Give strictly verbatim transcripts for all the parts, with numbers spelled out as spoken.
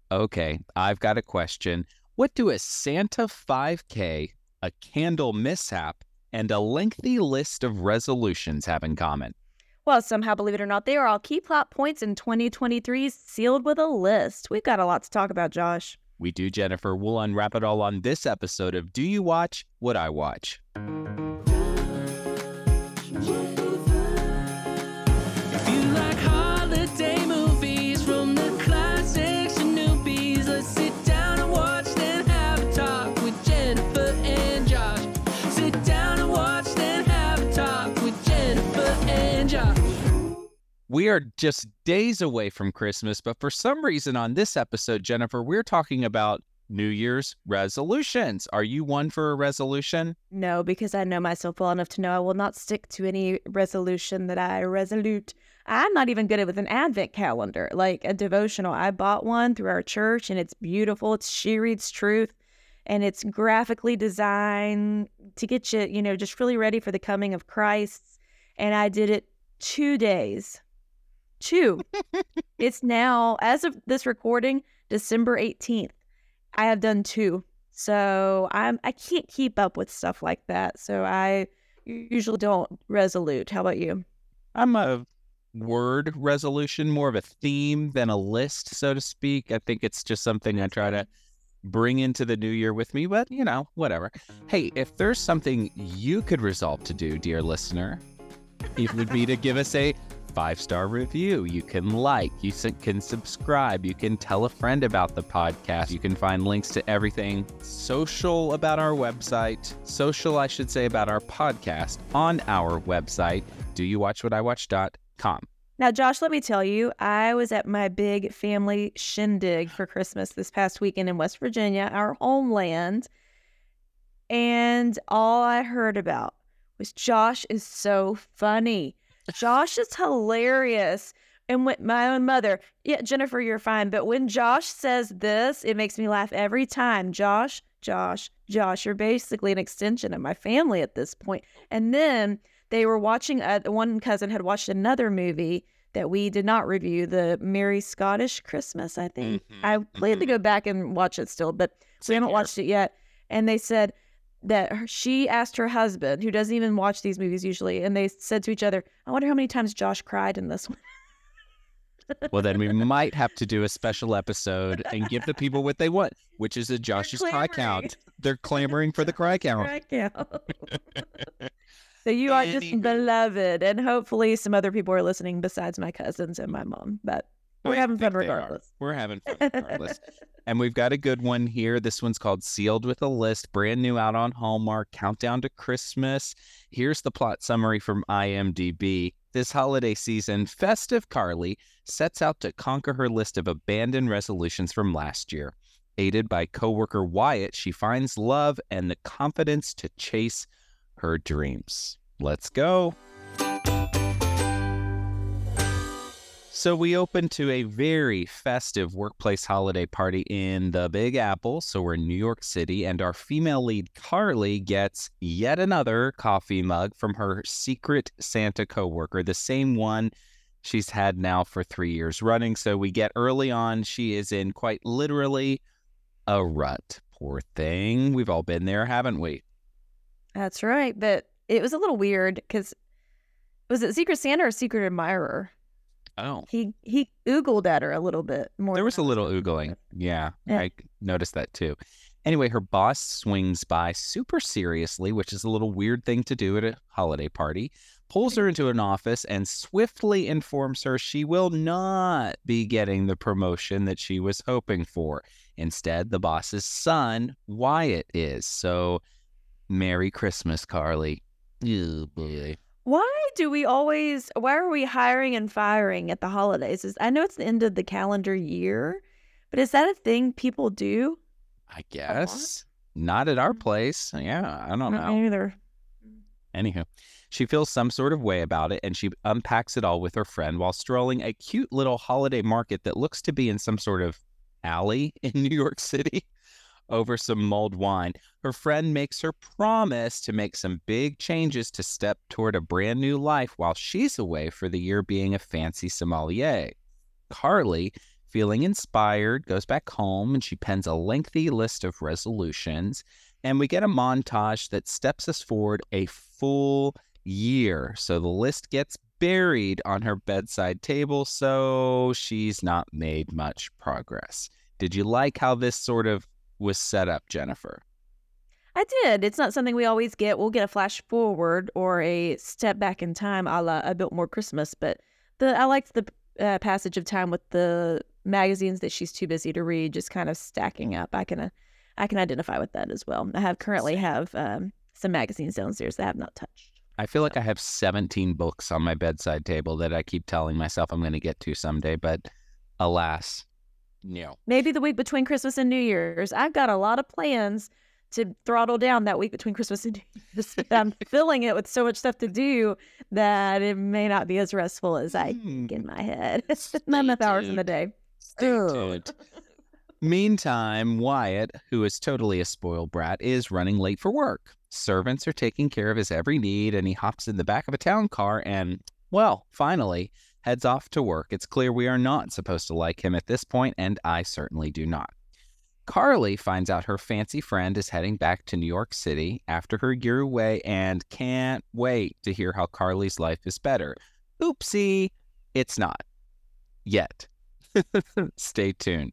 Okay, I've got a question. What do a Santa five K, a candle mishap, and a lengthy list of resolutions have in common? Well, somehow, believe it or not, they are all key plot points in twenty twenty-three sealed with a list. We've got a lot to talk about, Josh. We do, Jennifer. We'll unwrap it all on this episode of Do You Watch What I Watch? If you like holiday movies from the classics to newbies, let's sit down and watch, then have a talk with Jennifer and Josh. Sit down and watch, then have a talk with Jennifer and Josh. We are just days away from Christmas, but for some reason on this episode, Jennifer, we're talking about New Year's resolutions. Are you one for a resolution? No, because I know myself well enough to know I will not stick to any resolution that I resolute. I'm not even good at with an advent calendar, like a devotional. I bought one through our church, and it's beautiful. It's She Reads Truth, and it's graphically designed to get you, you know, just really ready for the coming of Christ. And I did it two days. Two. It's now, as of this recording, December eighteenth. I have done two. So I'm I can't keep up with stuff like that. So I usually don't resolute. How about you? I'm a word resolution, more of a theme than a list, so to speak. I think it's just something I try to bring into the new year with me, but you know, whatever. Hey, if there's something you could resolve to do, dear listener, it would be to give us a five-star review. You can like, you can subscribe, you can tell a friend about the podcast. You can find links to everything social about our website, social, I should say, about our podcast on our website, do you watch what I watch dot com. Now, Josh, let me tell you, I was at my big family shindig for Christmas this past weekend in West Virginia, our homeland, and all I heard about was Josh is so funny. Josh is hilarious. And when my own mother, yeah, Jennifer, you're fine. But when Josh says this, it makes me laugh every time. Josh, Josh, Josh, you're basically an extension of my family at this point. And then they were watching, uh, one cousin had watched another movie that we did not review, the Merry Scottish Christmas, I think. Mhm, I plan to mhm. go back and watch it still, but we Same haven't here. watched it yet. And they said that her- she asked her husband, who doesn't even watch these movies usually, and they said to each other, I wonder how many times Josh cried in this one. Well, then we might have to do a special episode and give the people what they want, which is a Josh's cry clamoring. count. They're clamoring for the cry count. Cry count. So you are just Anywho. beloved, and hopefully some other people are listening besides my cousins and my mom, but we're I having fun think they are. regardless. We're having fun regardless. And we've got a good one here. This one's called Sealed with a List, brand new out on Hallmark, Countdown to Christmas. Here's the plot summary from I M D B. This holiday season, Festive Carly sets out to conquer her list of abandoned resolutions from last year. Aided by coworker Wyatt, she finds love and the confidence to chase her dreams. Let's go. So we open to a very festive workplace holiday party in the Big Apple. So we're in New York City, and our female lead, Carly, gets yet another coffee mug from her secret Santa coworker, the same one she's had now for three years running. So we get early on, she is in quite literally a rut. Poor thing. We've all been there, haven't we? That's right, but it was a little weird because was it Secret Santa or Secret Admirer? Oh. He he oogled at her a little bit more. There than was I a little expecting. oogling. Yeah, Yeah. I noticed that too. Anyway, her boss swings by super seriously, which is a little weird thing to do at a holiday party, pulls her into an office and swiftly informs her she will not be getting the promotion that she was hoping for. Instead, the boss's son, Wyatt, is. So, Merry Christmas, Carly. Oh, boy. Why do we always, why are we hiring and firing at the holidays? Is, I know it's the end of the calendar year, but is that a thing people do? I guess. Not at our place. Yeah, I don't know. Me either. Anywho, she feels some sort of way about it, and she unpacks it all with her friend while strolling a cute little holiday market that looks to be in some sort of alley in New York City over some mulled wine. Her friend makes her promise to make some big changes to step toward a brand new life while she's away for the year being a fancy sommelier. Carly, Feeling inspired, goes back home and she pens a lengthy list of resolutions. And we get a montage that steps us forward a full year. So the list gets buried on her bedside table, so she's not made much progress. Did you like how this sort of was set up, Jennifer? I did. It's not something we always get. We'll get a flash forward or a step back in time, a la A Biltmore Christmas. But the I liked the uh, passage of time with the magazines that she's too busy to read, just kind of stacking up. I can uh, I can identify with that as well. I have currently have um, some magazines downstairs that I have not touched. I feel like I have seventeen books on my bedside table that I keep telling myself I'm going to get to someday, but alas, no. Maybe the week between Christmas and New Year's. I've got a lot of plans to throttle down that week between Christmas and New Year's. But I'm filling it with so much stuff to do that it may not be as restful as I think in my head. Not enough hours in the day. Stay tuned. Meantime, Wyatt, who is totally a spoiled brat, is running late for work. Servants are taking care of his every need, and he hops in the back of a town car and, well, finally, heads off to work. It's clear we are not supposed to like him at this point, and I certainly do not. Carly finds out her fancy friend is heading back to New York City after her year away and can't wait to hear how Carly's life is better. Oopsie, it's not. Yet. Stay tuned.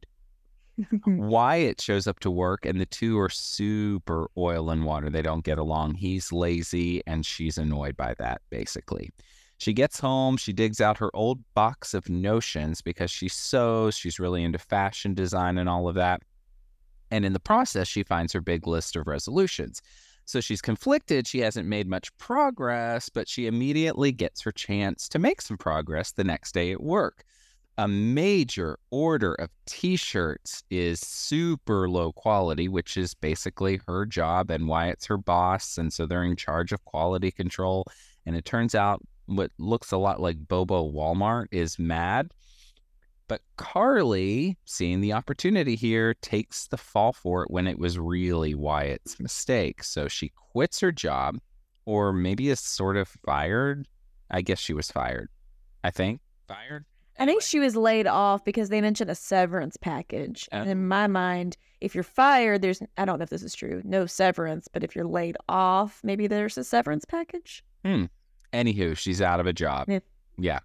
Wyatt shows up to work and the two are super oil and water. They don't get along. He's lazy and she's annoyed by that, basically. She gets home, she digs out her old box of notions because she sews, she's really into fashion design and all of that. And in the process, she finds her big list of resolutions. So she's conflicted. She hasn't made much progress, but she immediately gets her chance to make some progress the next day at work. A major order of t-shirts is super low quality, which is basically her job, and Wyatt's her boss, and so they're in charge of quality control. And it turns out what looks a lot like Bobo Walmart is mad. But Carly, seeing the opportunity here, takes the fall for it when it was really Wyatt's mistake. So she quits her job, or maybe is sort of fired. I guess she was fired. I think. Fired? I think she was laid off because they mentioned a severance package. Oh. And in my mind, if you're fired, there's, I don't know if this is true, no severance. But if you're laid off, maybe there's a severance package. Hmm. Anywho, she's out of a job. Yeah. Yeah.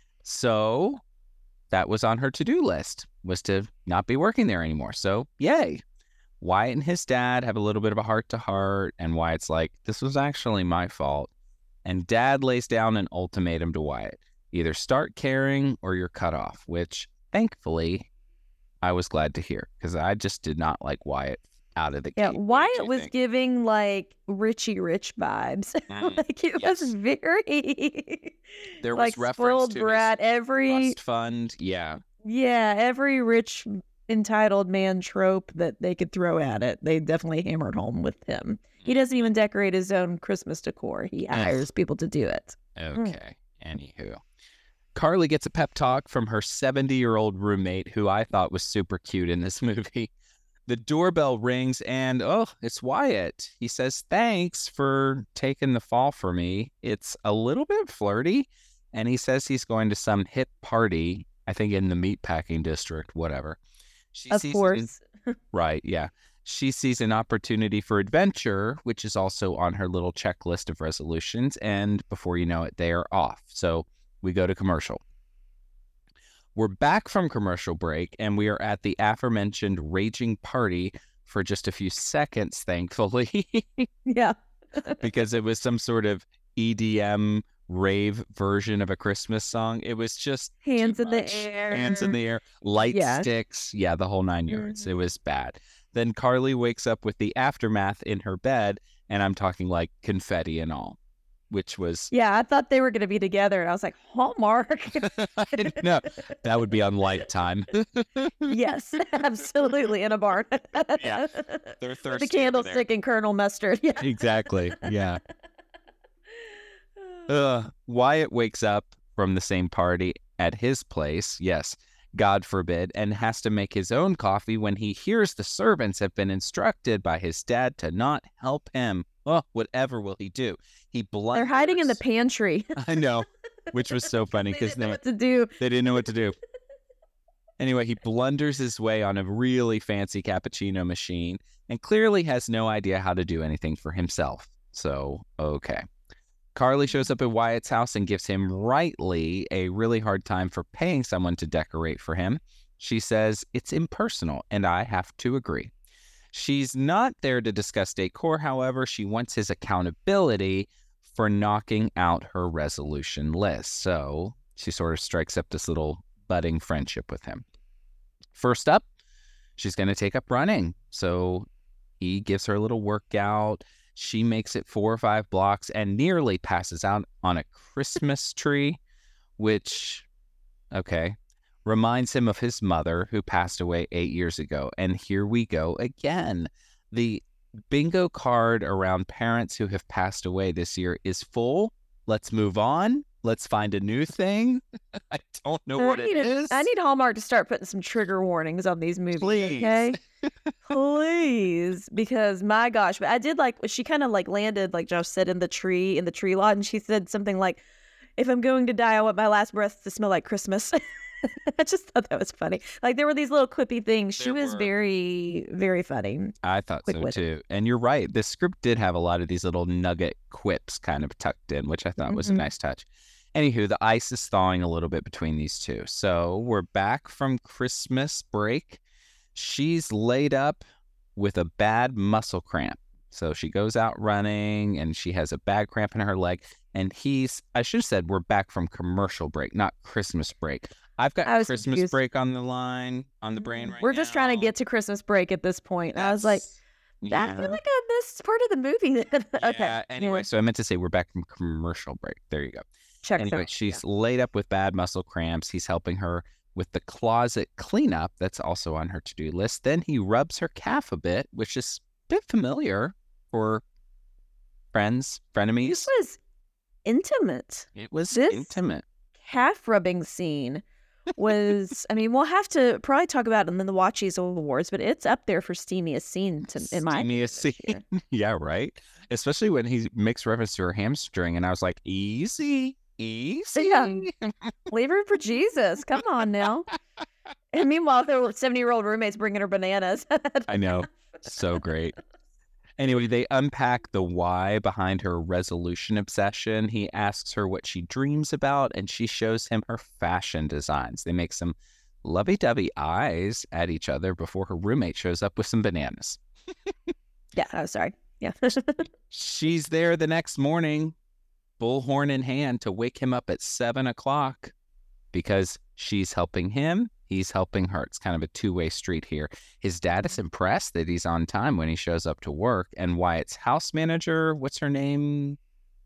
So that was on her to-do list, was to not be working there anymore. So yay. Wyatt and his dad have a little bit of a heart-to-heart, and Wyatt's like, this was actually my fault. And Dad lays down an ultimatum to Wyatt. Either start caring or you're cut off, which thankfully I was glad to hear because I just did not like Wyatt out of the Yeah, gate. What did Wyatt you was think? giving like Richie Rich vibes. Mm, like it yes. was very There was like reference spoiled to brat. his Every trust fund. Yeah. yeah, every rich entitled man trope that they could throw at it, they definitely hammered home with him. He doesn't even decorate his own Christmas decor. He hires people to do it. Okay. Anywho. Carly gets a pep talk from her seventy-year-old roommate, who I thought was super cute in this movie. The doorbell rings, and oh, it's Wyatt. He says, thanks for taking the fall for me. It's a little bit flirty, and he says he's going to some hip party, I think in the meatpacking district, whatever. She Of sees it in- course. Right, yeah. She sees an opportunity for adventure, which is also on her little checklist of resolutions, and before you know it, they are off. So we go to commercial. We're back from commercial break, and we are at the aforementioned raging party for just a few seconds, thankfully, Yeah. because it was some sort of E D M rave version of a Christmas song. It was just Hands too in the much. air. Hands in the air, light Yeah. sticks. Yeah, the whole nine yards. It Mhm. was bad. Then Carly wakes up with the aftermath in her bed, and I'm talking like confetti and all, which was, Yeah, I thought they were going to be together, and I was like, Hallmark. no, that would be on Lifetime. Yes, absolutely, in a barn. Yeah, they're With thirsty. the over there. candlestick and Colonel Mustard. Yeah. Exactly. Yeah. Uh, Wyatt wakes up from the same party at his place, yes, God forbid, and has to make his own coffee when he hears the servants have been instructed by his dad to not help him. Oh, whatever will he do? He blunders. They're hiding in the pantry. I know, which was so funny They because didn't know they, what to do. they didn't know what to do. Anyway, he blunders his way on a really fancy cappuccino machine and clearly has no idea how to do anything for himself. So, okay. Carly shows up at Wyatt's house and gives him rightly a really hard time for paying someone to decorate for him. She says it's impersonal, and I have to agree. She's not there to discuss decor, however. She wants his accountability for knocking out her resolution list. So she sort of strikes up this little budding friendship with him. First up, she's going to take up running. So he gives her a little workout. She makes it four or five blocks and nearly passes out on a Christmas tree, which, okay, reminds him of his mother who passed away eight years ago. And here we go again. The bingo card around parents who have passed away this year is full. Let's move on. Let's find a new thing. I don't know what I it need a- is. I need Hallmark to start putting some trigger warnings on these movies. Please. Okay? Please. Because my gosh, but I did like, she kind of like landed, like Josh said, in the tree, in the tree lot. And she said something like, if I'm going to die, I want my last breath to smell like Christmas. I just thought that was funny. Like there were these little quippy things. She There was were. very, very funny. I thought so Quick-witted. too. And you're right. The script did have a lot of these little nugget quips kind of tucked in, which I thought was a Mhm. nice touch. Anywho, the ice is thawing a little bit between these two. So we're back from Christmas break. She's laid up with a bad muscle cramp. So she goes out running and she has a bad cramp in her leg. And he's, I should have said, we're back from commercial break, not Christmas break. I've got I was Christmas confused. break on the line, on the brain right We're just trying to now. get to Christmas break at this point. I was like, That's- I feel like I missed part of the movie. Okay. Yeah, anyway, so I meant to say we're back from commercial break. There you go. Check Anyway, that. she's laid up with bad muscle cramps. He's helping her with the closet cleanup. That's also on her to-do list. Then he rubs her calf a bit, which is a bit familiar for friends, frenemies. This was intimate. It was this- intimate. Calf rubbing scene was, I mean, we'll have to probably talk about it in the Watchies Awards, but it's up there for steamiest scene to, in my opinion Steamiest this scene. year. Yeah, right? Especially when he makes reference to her hamstring, and I was like, easy, easy. Yeah. Leave her for Jesus. Come on now. And meanwhile, their seventy-year-old roommate's bringing her bananas. I know. So great. Anyway, they unpack the why behind her resolution obsession. He asks her what she dreams about, and she shows him her fashion designs. They make some lovey-dovey eyes at each other before her roommate shows up with some bananas. Yeah, oh, sorry. Yeah. She's there the next morning, bullhorn in hand, to wake him up at seven o'clock because she's helping him. He's helping her. It's kind of a two-way street here. His dad is impressed that he's on time when he shows up to work. And Wyatt's house manager, what's her name?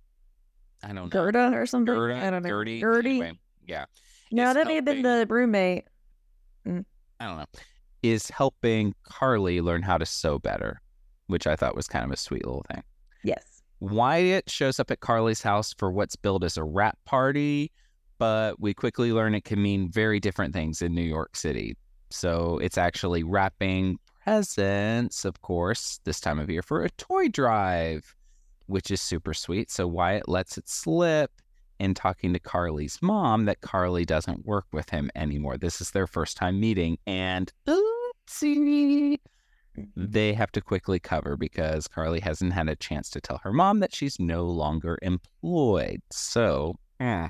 I don't know. Gerda or something? Gerda? I don't know. Gertie? Gertie? Anyway, yeah. No, is that may have been helping- the roommate. I don't know. Is helping Carly learn how to sew better, which I thought was kind of a sweet little thing. Yes. Wyatt shows up at Carly's house for what's billed as a wrap party, but we quickly learn it can mean very different things in New York City. So it's actually wrapping presents, of course, this time of year for a toy drive, which is super sweet. So Wyatt lets it slip in talking to Carly's mom that Carly doesn't work with him anymore. This is their first time meeting, and oopsie, they have to quickly cover because Carly hasn't had a chance to tell her mom that she's no longer employed. So, eh.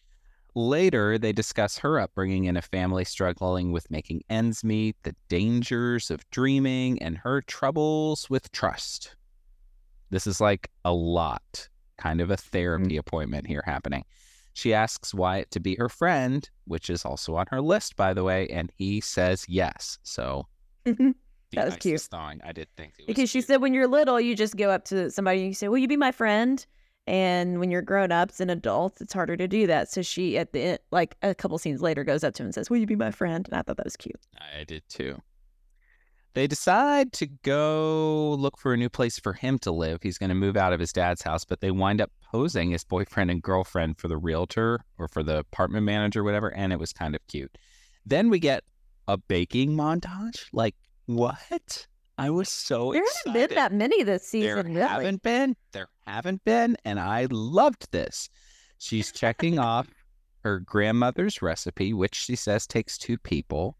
Later, they discuss her upbringing in a family struggling with making ends meet, the dangers of dreaming, and her troubles with trust. This is like a lot, kind of a therapy appointment here happening. She asks Wyatt to be her friend, which is also on her list, by the way, and he says yes. So, the That was ice cute. is thawing. I did think it was Because she cute. said when you're little, you just go up to somebody and you say, will you be my friend? And when you're grown ups and adults, it's harder to do that. So she, at the end, like a couple scenes later, goes up to him and says, will you be my friend? And I thought that was cute. I did too. They decide to go look for a new place for him to live. He's going to move out of his dad's house, but they wind up posing as boyfriend and girlfriend for the realtor or for the apartment manager, whatever, and it was kind of cute. Then we get a baking montage. Like, what? I was so There excited. haven't been that many this There season, really. haven't been. There haven't been. And I loved this. She's checking off her grandmother's recipe, which she says takes two people.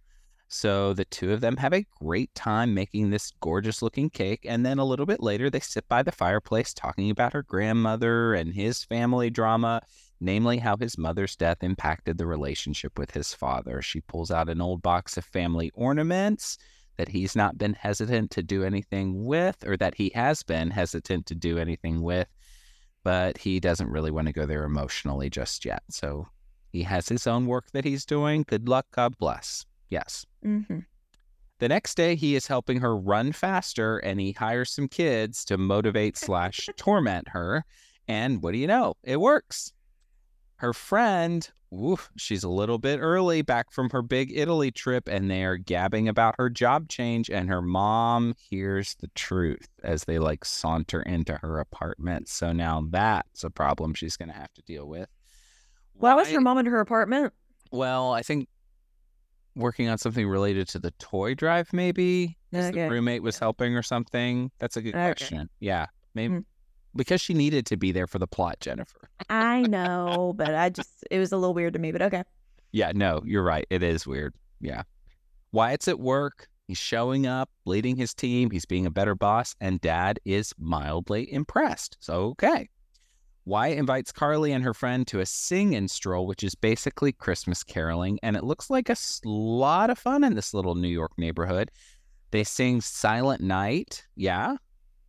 So the two of them have a great time making this gorgeous looking cake. And then a little bit later, they sit by the fireplace talking about her grandmother and his family drama, namely how his mother's death impacted the relationship with his father. She pulls out an old box of family ornaments that he's not been hesitant to do anything with, or that he has been hesitant to do anything with, but he doesn't really want to go there emotionally just yet. So he has his own work that he's doing. Good luck. God bless. Yes. Mm-hmm. The next day, he is helping her run faster, and he hires some kids to motivate slash torment her. And what do you know? It works. Her friend, oof, she's a little bit early back from her big Italy trip, and they are gabbing about her job change, and her mom hears the truth as they like saunter into her apartment. So now that's a problem she's going to have to deal with. Why was Why- her mom in her apartment? Well, I think working on something related to the toy drive, maybe. 'Cause Okay. the roommate was helping or something. That's a good Okay. question. Yeah, maybe Mm. because she needed to be there for the plot, Jennifer. I know, but I just, it was a little weird to me, but okay. Yeah, no, you're right. It is weird. Yeah. Wyatt's at work. He's showing up, leading his team. He's being a better boss, and Dad is mildly impressed. So, okay. Wyatt invites Carly and her friend to a sing-in stroll, which is basically Christmas caroling, and it looks like a s- lot of fun in this little New York neighborhood. They sing Silent Night. Yeah?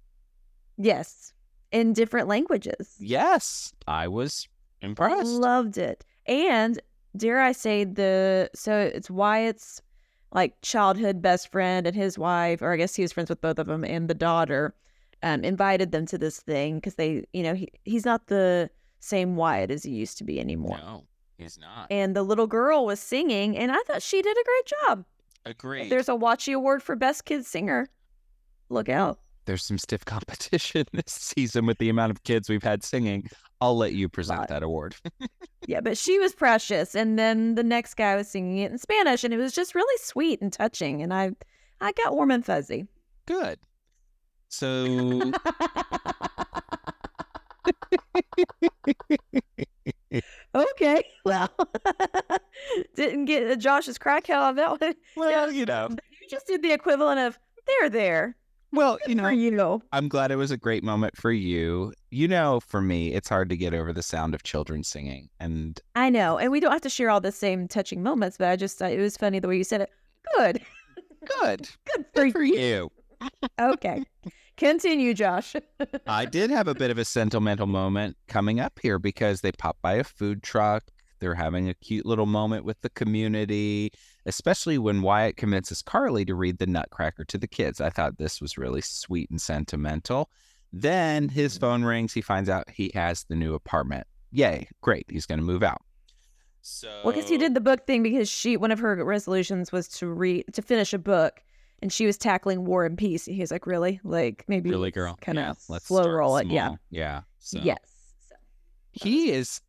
Yes. In different languages. Yes. I was impressed. Loved it. And dare I say the, so it's Wyatt's like childhood best friend and his wife, or I guess he was friends with both of them, and the daughter um, invited them to this thing because they, you know, he, he's not the same Wyatt as he used to be anymore. No, he's not. And the little girl was singing, and I thought she did a great job. If Agreed. there's a Watchy Award for Best Kid Singer, look out. There's some stiff competition this season with the amount of kids we've had singing. I'll let you present Lot. that award. Yeah, but she was precious, and then the next guy was singing it in Spanish, and it was just really sweet and touching, and I, I got warm and fuzzy. Good. So Okay, well, didn't get Josh's crack out on that one. well, you know. You just did the equivalent of "there, there" Well, you for know, you. I'm glad it was a great moment for you. You know, for me, it's hard to get over the sound of children singing. And I know, and we don't have to share all the same touching moments, but I just thought it was funny the way you said it. Good, good. good Good for for you. you. Okay, continue, Josh. I did have a bit of a sentimental moment coming up here because they pop by a food truck. They're having a cute little moment with the community, especially when Wyatt convinces Carly to read the Nutcracker to the kids. I thought this was really sweet and sentimental. Then his phone rings. He finds out he has the new apartment. Yay, great. He's going to move out. So, Well, because he did the book thing because she one of her resolutions was to read to finish a book, and she was tackling War and Peace. He was like, "Really? Like maybe really, girl. kind of Yeah, let's slow start roll it." Yeah, small. Yeah. So. yes. So, He is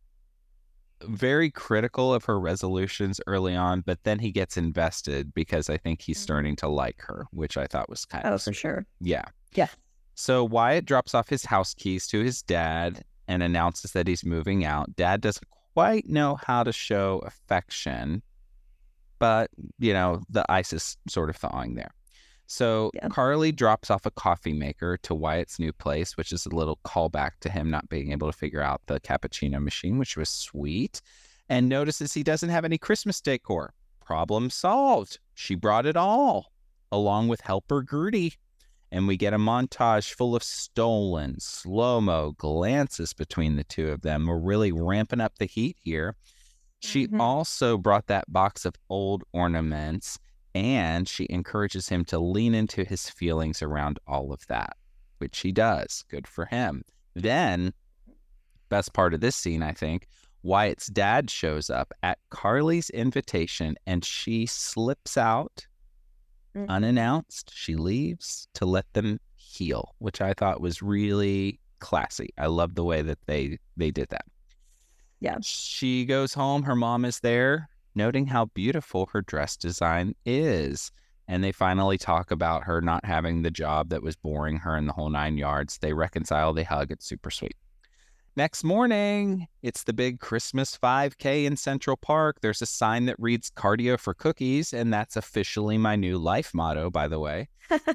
very critical of her resolutions early on, but then he gets invested because I think he's starting to like her, which I thought was kind oh, of for sweet. sure. Yeah. Yeah. So Wyatt drops off his house keys to his dad and announces that he's moving out. Dad doesn't quite know how to show affection, but, you know, the ice is sort of thawing there. So Yeah. Carly drops off a coffee maker to Wyatt's new place, which is a little callback to him not being able to figure out the cappuccino machine, which was sweet, and notices he doesn't have any Christmas decor. Problem solved. She brought it all, along with helper Gertie. And we get a montage full of stolen, slow-mo glances between the two of them. We're really ramping up the heat here. She Mhm. also brought that box of old ornaments, and she encourages him to lean into his feelings around all of that, which he does. Good for him. Then, best part of this scene, I think, Wyatt's dad shows up at Carly's invitation, and she slips out Mhm. unannounced. She leaves to let them heal, which I thought was really classy. I love the way that they they did that. Yeah. She goes home. Her mom is there, noting how beautiful her dress design is. And they finally talk about her not having the job that was boring her in the whole nine yards. They reconcile, they hug. It's super sweet. Next morning, it's the big Christmas five K in Central Park. There's a sign that reads cardio for cookies, and that's officially my new life motto, by the way.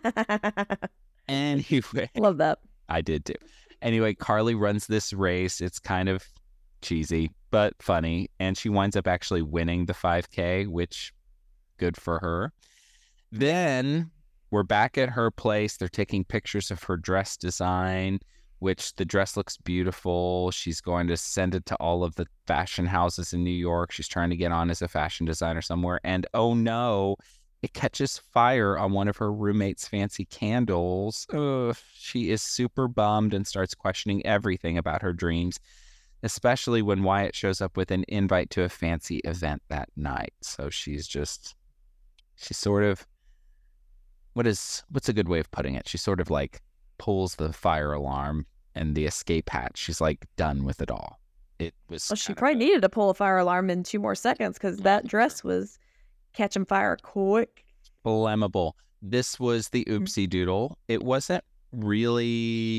Anyway, Love that. I did too. Anyway, Carly runs this race. It's kind of cheesy, but funny. And she winds up actually winning the five K, which good for her. Then we're back at her place. They're taking pictures of her dress design, which the dress looks beautiful. She's going to send it to all of the fashion houses in New York. She's trying to get on as a fashion designer somewhere. And oh no, it catches fire on one of her roommate's fancy candles. Ugh, she is super bummed and starts questioning everything about her dreams, especially when Wyatt shows up with an invite to a fancy event that night. So she's just, she's sort of, what is, what's a good way of putting it? She sort of like pulls the fire alarm and the escape hatch. She's like done with it all. It was. Well, she kind of probably a- needed to pull a fire alarm in two more seconds because that dress was catching fire quick. flammable. This was the oopsie doodle. It wasn't really.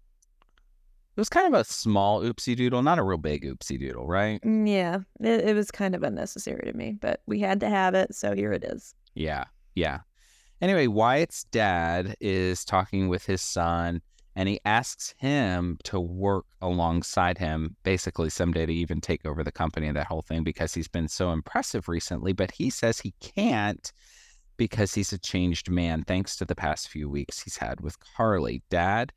It was kind of a small oopsie doodle, not a real big oopsie doodle, right? Mm, Yeah, it, it was kind of unnecessary to me, but we had to have it, so here it is. Yeah, yeah. Anyway, Wyatt's dad is talking with his son, and he asks him to work alongside him, basically someday to even take over the company and that whole thing, because he's been so impressive recently. But he says he can't because he's a changed man thanks to the past few weeks he's had with Carly. Dad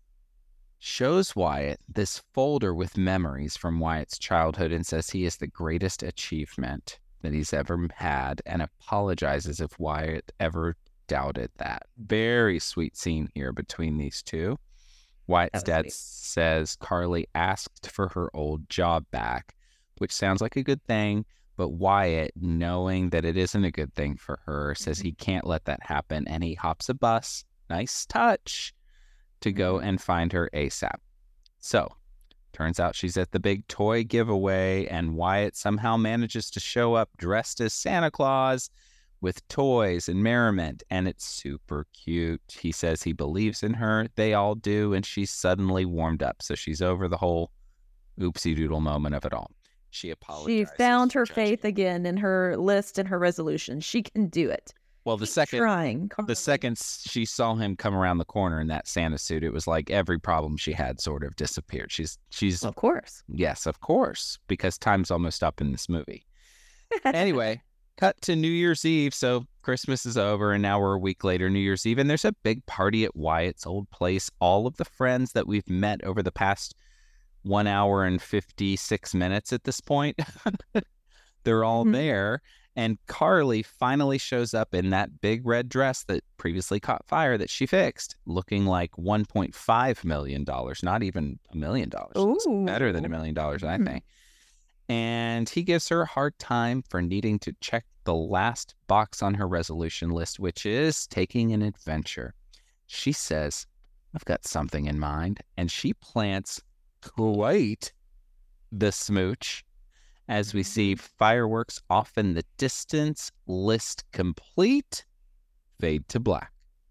shows Wyatt this folder with memories from Wyatt's childhood and says he is the greatest achievement that he's ever had, and apologizes if Wyatt ever doubted that. Very sweet scene here between these two. Wyatt's was dad sweet. says Carly asked for her old job back, which sounds like a good thing, but Wyatt, knowing that it isn't a good thing for her, says he can't let that happen, and he hops a bus, nice touch, to go and find her ASAP. So, turns out she's at the big toy giveaway, and Wyatt somehow manages to show up dressed as Santa Claus with toys and merriment, and it's super cute. He says he believes in her. They all do, and she's suddenly warmed up. So she's over the whole oopsie doodle moment of it all. She She apologizes. found for her judging. faith again in her list and her resolution. She can do it. Well, the Keep second trying. the Carly. second s- she saw him come around the corner in that Santa suit, it was like every problem she had sort of disappeared. She's she's Of course. yes, of course, because time's almost up in this movie. Anyway, cut to New Year's Eve. So Christmas is over, and now we're a week later, New Year's Eve, and there's a big party at Wyatt's old place. All of the friends that we've met over the past one hour and fifty-six minutes at this point, they're all Mhm. there. And Carly finally shows up in that big red dress that previously caught fire that she fixed, looking like one point five million dollars, not even a million dollars. Looks better than a Ooh. million dollars, I Hmm. think. And he gives her a hard time for needing to check the last box on her resolution list, which is taking an adventure. She says, I've got something in mind. And she plants quite the smooch as we see fireworks off in the distance, list complete, fade to black.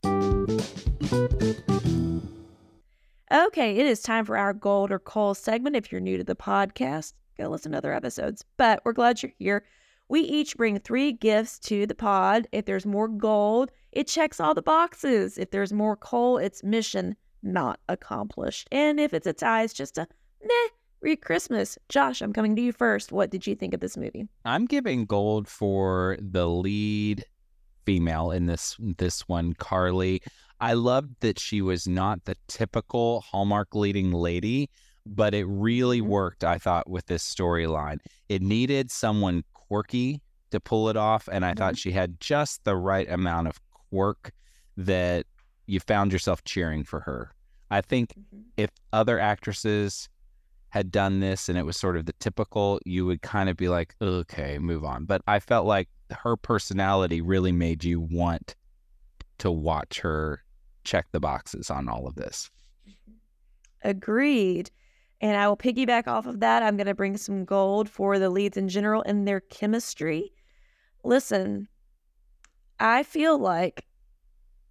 Okay, it is time for our gold or coal segment. If you're new to the podcast, go listen to other episodes. But we're glad you're here. We each bring three gifts to the pod. If there's more gold, it checks all the boxes. If there's more coal, it's mission not accomplished. And if it's a tie, it's just a meh, read Christmas. Josh, I'm coming to you first. What did you think of this movie? I'm giving gold for the lead female in this this one, Carly. I loved that she was not the typical Hallmark leading lady, but it really Mhm. worked, I thought, with this storyline. It needed someone quirky to pull it off, and I thought she had just the right amount of quirk that you found yourself cheering for her. I think if other actresses had done this and it was sort of the typical, you would kind of be like, okay, move on. But I felt like her personality really made you want to watch her check the boxes on all of this. Agreed. And I will piggyback off of that. I'm going to bring some gold for the leads in general and their chemistry. Listen, I feel like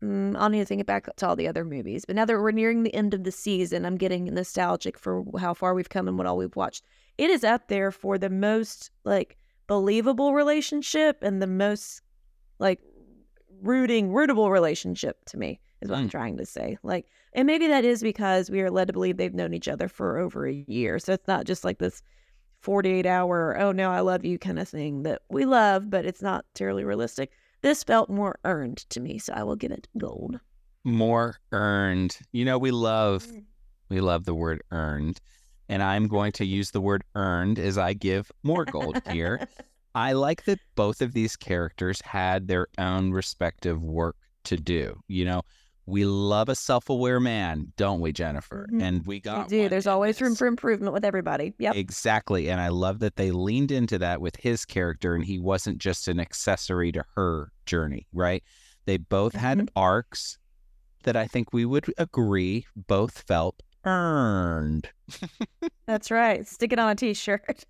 mm, I'll need to think back to all the other movies. But now that we're nearing the end of the season, I'm getting nostalgic for how far we've come and what all we've watched. It is up there for the most like believable relationship and the most like rooting, rootable relationship to me is what I'm Mm. trying to say. Like, and maybe that is because we are led to believe they've known each other for over a year. So it's not just like this forty-eight hour, oh no, I love you kind of thing that we love, but it's not terribly realistic. This felt more earned to me, so I will give it gold. More earned. You know, we love Mm. we love the word earned, and I'm going to use the word earned as I give more gold here. I like that both of these characters had their own respective work to do. You know, we love a self-aware man, don't we, Jennifer? Mhm. And we We got do. one There's in always room this. for improvement with everybody. Yep. Exactly. And I love that they leaned into that with his character, and he wasn't just an accessory to her journey, right? They both had Mhm. arcs that I think we would agree both felt earned. That's right. Stick it on a t-shirt.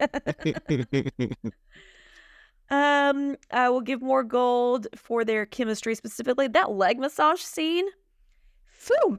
um, I will give more gold for their chemistry, specifically that leg massage scene. Phew.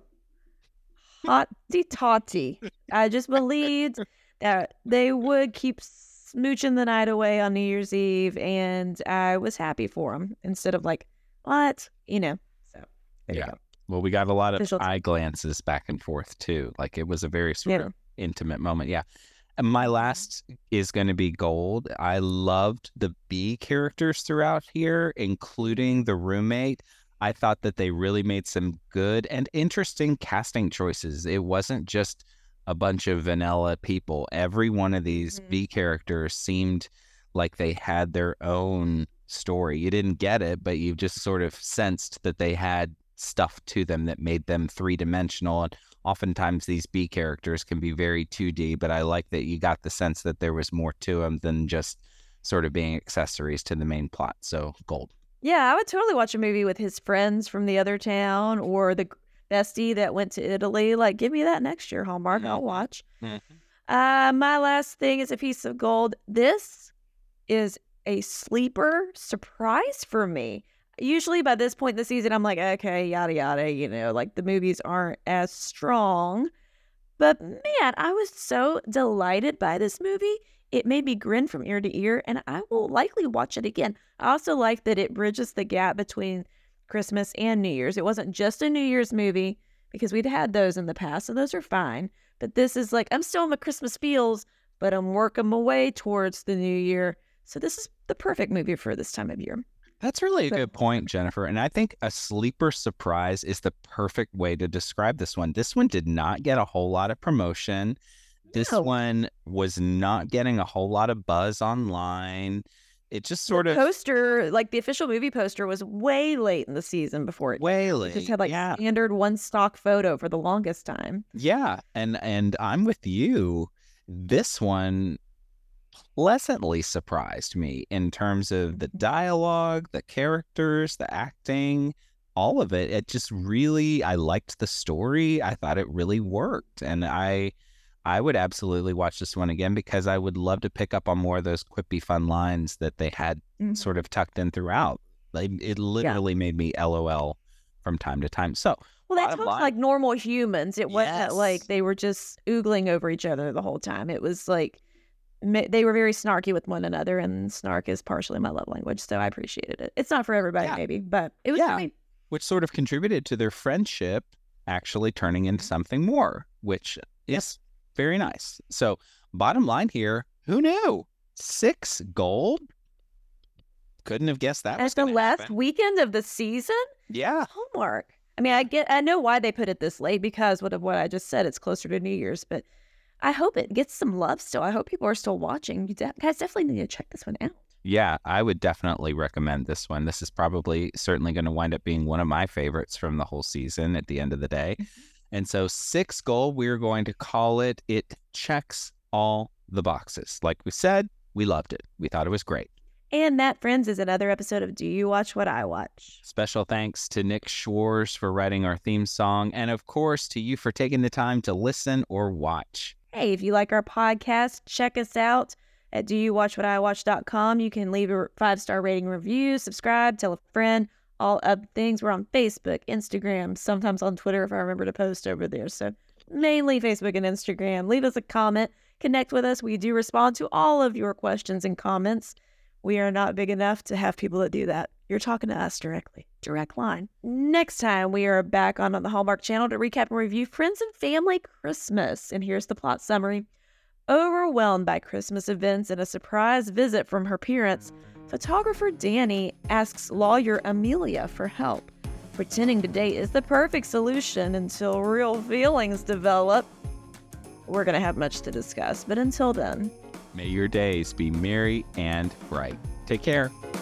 Hotty toddy. I just believed that they would keep smooching the night away on New Year's Eve, and I was happy for them instead of like, what? You know. So there Yeah. you go. Well, we got a lot of Official- eye glances back and forth too. Like it was a very sort Yeah. of intimate moment. Yeah. And my last is going to be gold. I loved the B characters throughout here, including the roommate. I thought that they really made some good and interesting casting choices. It wasn't just a bunch of vanilla people. Every one of these Mhm. B characters seemed like they had their own story. You didn't get it, but you just sort of sensed that they had stuff to them that made them three-dimensional. And oftentimes these B characters can be very two D, but I like that you got the sense that there was more to them than just sort of being accessories to the main plot. So gold. Yeah, I would totally watch a movie with his friends from the other town or the bestie that went to Italy. Like, give me that next year, Hallmark. I'll Mhm. watch. Mhm. Uh, my last thing is a piece of gold. This is a sleeper surprise for me. Usually by this point in the season, I'm like, okay, yada, yada, you know, like the movies aren't as strong. But man, I was so delighted by this movie. It made me grin from ear to ear, and I will likely watch it again. I also like that it bridges the gap between Christmas and New Year's. It wasn't just a New Year's movie because we'd had those in the past, and those are fine. But this is like, I'm still in the Christmas feels, but I'm working my way towards the new year. So this is the perfect movie for this time of year. That's really a But- good point, Jennifer. And I think a sleeper surprise is the perfect way to describe this one. This one did not get a whole lot of promotion. This No. one was not getting a whole lot of buzz online. It just sort the of poster, like the official movie poster, was way late in the season before it. way It late. just had like yeah. standard one stock photo for the longest time. Yeah, and and I'm with you. This one pleasantly surprised me in terms of the Mhm. dialogue, the characters, the acting, all of it. It just really, I liked the story. I thought it really worked, and I I would absolutely watch this one again because I would love to pick up on more of those quippy fun lines that they had Mhm. sort of tucked in throughout. Like it literally made me LOL from time to time. So Well, they bottom talked line- like normal humans. It wasn't Yes. like they were just oogling over each other the whole time. It was like ma- they were very snarky with one another, and snark is partially my love language, so I appreciated it. It's not for everybody, Yeah. maybe, but it was Yeah. great. which sort of contributed to their friendship actually turning into something more, which is very nice. So, bottom line here, who knew? Six gold? Couldn't have guessed that was At the gonna last happen. weekend of the season, Yeah. Hallmark. I mean, I get, I know why they put it this late because what of what I just said. It's closer to New Year's, but I hope it gets some love still. I hope people are still watching. You de- guys definitely need to check this one out. Yeah, I would definitely recommend this one. This is probably certainly going to wind up being one of my favorites from the whole season at the end of the day. And so, six gold, we're going to call it. It checks all the boxes. Like we said, we loved it. We thought it was great. And that, friends, is another episode of Do You Watch What I Watch? Special thanks to Nick Schwartz for writing our theme song. And of course, to you for taking the time to listen or watch. Hey, if you like our podcast, check us out at do you watch what I watch dot com. You can leave a five-star rating review, subscribe, tell a friend, all up things. We're on Facebook, Instagram, sometimes on Twitter if I remember to post over there. So mainly Facebook and Instagram. Leave us a comment. Connect with us. We do respond to all of your questions and comments. We are not big enough to have people that do that. You're talking to us directly. Direct line. Next time, we are back on, on the Hallmark Channel to recap and review Friends and Family Christmas. And here's the plot summary. Overwhelmed by Christmas events and a surprise visit from her parents, photographer Danny asks lawyer Amelia for help. Pretending to date is the perfect solution until real feelings develop. We're going to have much to discuss, but until then, May your days be merry and bright. Take care.